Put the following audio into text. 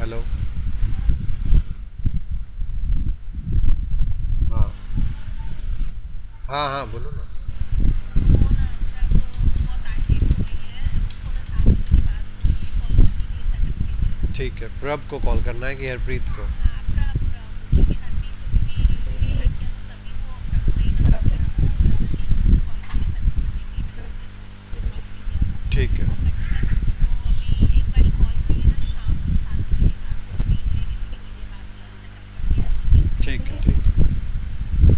Hello. हाँ हाँ हाँ, बोलो ना। वो ना प्रभ बहुत एक्टिव हो गई है, वो थोड़ा साथ में मेरी बात होगी पॉलिसी के लिए सेटअप के लिए। ठीक है, प्रभ को कॉल करना है कि हरप्रीत को? हाँ, प्रभ क्योंकि हरप्रीत को क्योंकि यूजुअली लड़कियां तो तभी वो प्रभ से ही नंबर वो उसकी पॉलिसी के सेटअप करने के लिए करती है, तो प्रभ को ही किया था। ठीक है। बट